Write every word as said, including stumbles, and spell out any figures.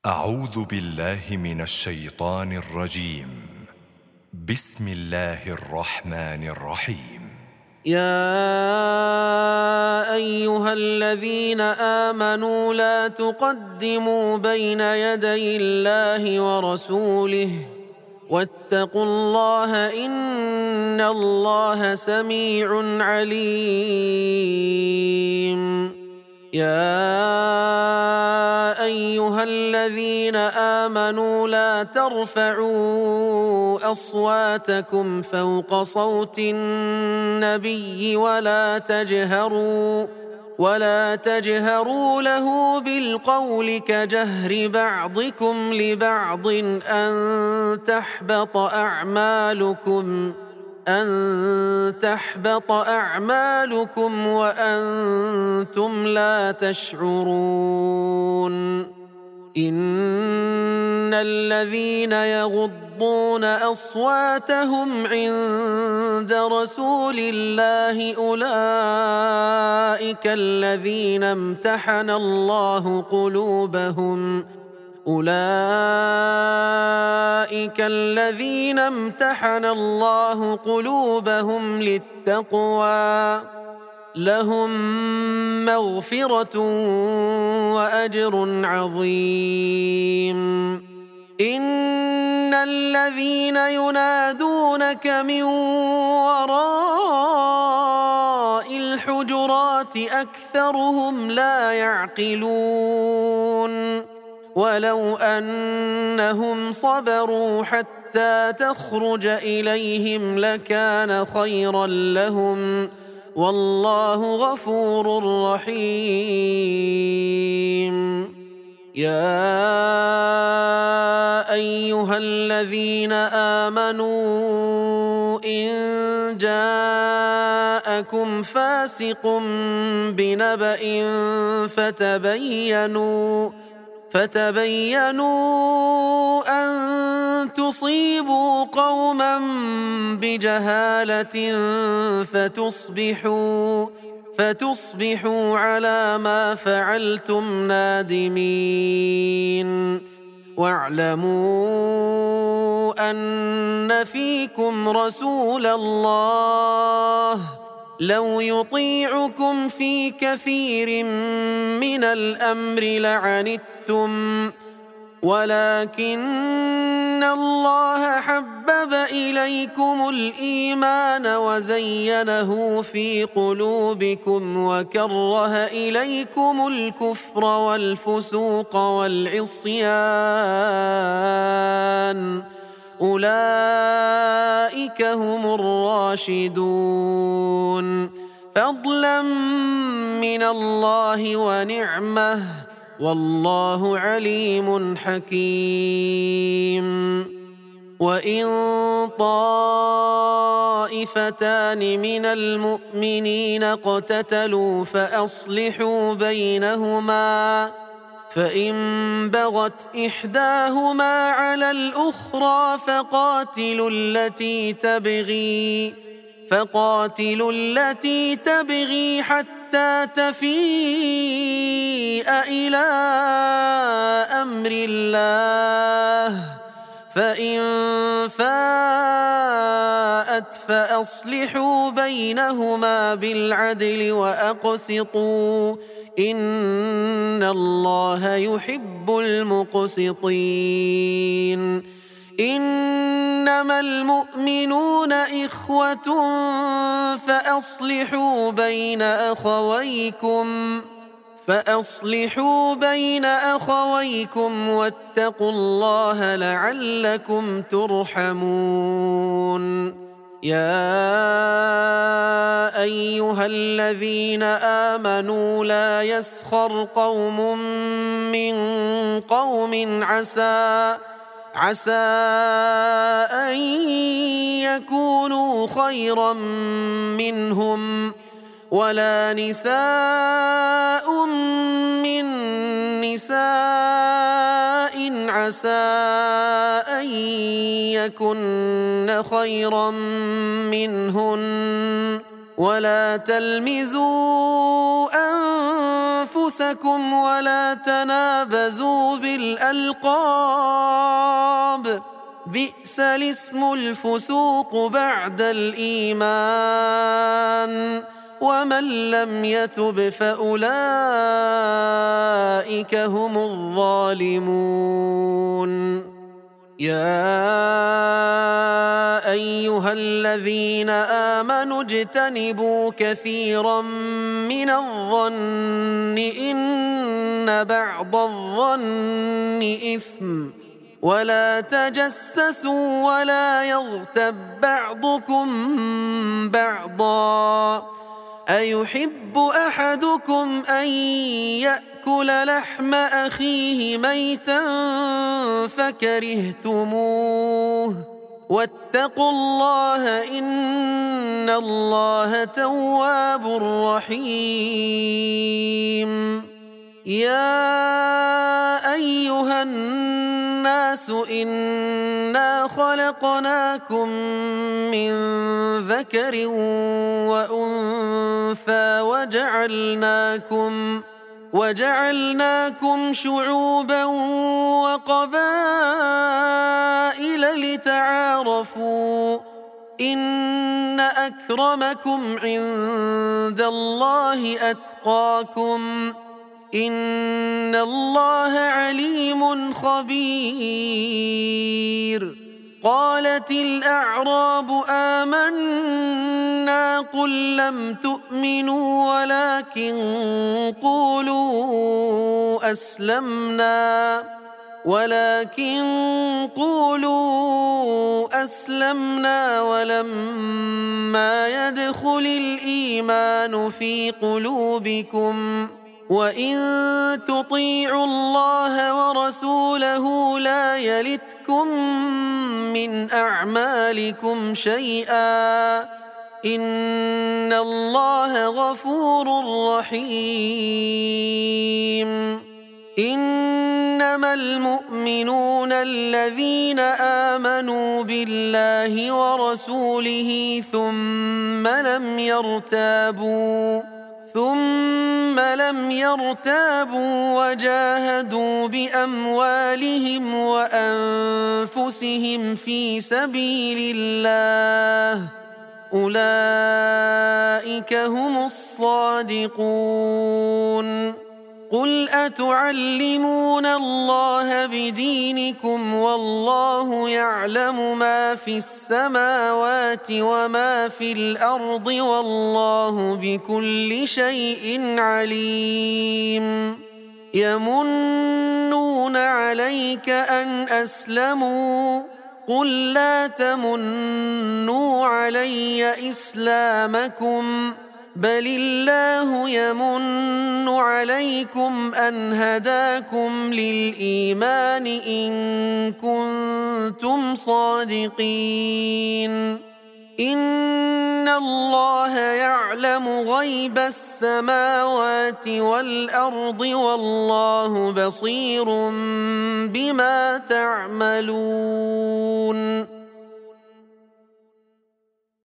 أعوذ بالله من الشيطان الرجيم. بسم الله الرحمن الرحيم. يا أيها الذين آمنوا لا تقدموا بين يدي الله ورسوله واتقوا الله إن الله سميع عليم. يا أيها الذين آمنوا لا ترفعوا أصواتكم فوق صوت النبي ولا تجهروا ولا تجهروا له بالقول كجهر بعضكم لبعض أن تحبط أعمالكم أن تحبط أعمالكم وأنتم لا تشعرون. إن الذين يغضون أصواتهم عند رسول الله أولئك الذين امتحن الله قلوبهم أولئك الذين امتحن الله قلوبهم للتقوى لهم مغفرة وأجر عظيم. إن الذين ينادونك من وراء الحجرات أكثرهم لا يعقلون. ولو أنهم صبروا حتى تخرج إليهم لكان خيرا لهم والله غفور رحيم. يا أيها الذين آمنوا إن جاءكم فاسق بنبأ فتبينوا فتبينوا أن تصيبوا قوما بجهالة فتصبحوا فتصبحوا على ما فعلتم نادمين. واعلموا أن فيكم رسول الله لو يطيعكم في كثير من الأمر لعنتم ولكن الله حبب إليكم الإيمان وزينه في قلوبكم وكره إليكم الكفر والفسوق والعصيان أولئك هم الراشدون فضلا من الله ونعمه والله عليم حكيم. وإن طائفتان من المؤمنين اقتتلوا فأصلحوا بينهما فإن بغت إحداهما على الأخرى فقاتلوا التي تبغي فقاتلوا التي تبغي حتى تفيء إلى أمر الله فإن فاءت فأصلحوا بينهما بالعدل وأقسطوا إن الله يحب المقسطين. إنما المؤمنون إخوة فأصلحوا بين أخويكم فأصلحوا بين أخويكم واتقوا الله لعلكم ترحمون. يا أيها الذين آمنوا لا يسخر قوم من قوم عسى عسى أن يكونوا خيرا منهم ولا نساء من نساء عسى أن يكن خيرا منهن ولا تلمزوا أنفسكم ولا تنابزوا بالألقاب، بئس الاسم الفسوق بعد الإيمان، ومن لم يتب فأولئك هم الظالمون. يا أيها الذين آمنوا اجتنبوا كثيرا من الظن إن بعض الظن إثم، ولا تجسسوا ولا يغتب بعضكم بعضا، أيحب أحدكم أن يأكل لحم أخيه ميتا فكرهتموه، واتقوا الله إن الله تواب رحيم. يا أيها الناس إنا خلقناكم من ذكر وأنثى وجعلناكم وجعلناكم شعوبا وقبائل لتعارفوا، إن أكرمكم عند الله أتقاكم، إن الله عليم خبير. قالت الأعراب آمنا، قل لم تؤمنوا ولكن قولوا أسلمنا ولكن قولوا أسلمنا ولما يدخل الإيمان في قلوبكم، وإن تطيعوا الله ورسوله لا يلتكم من أعمالكم شيئا، إن الله غفور رحيم. إنما المؤمنون الذين آمنوا بالله ورسوله ثم لم يرتابوا ثم لم يرتابوا وجاهدوا بأموالهم وأنفسهم في سبيل الله، أولئك هم الصادقون. قل أتعلمون الله بدينكم والله يعلم ما في السماوات وما في الأرض والله بكل شيء عليم. يمنون عليك أن أسلموا، قل لا تمنوا علي إسلامكم، بل الله يمن عليكم أن هداكم للإيمان إن كنتم صادقين. إن الله يعلم غيب السماوات والأرض والله بصير بما تعملون.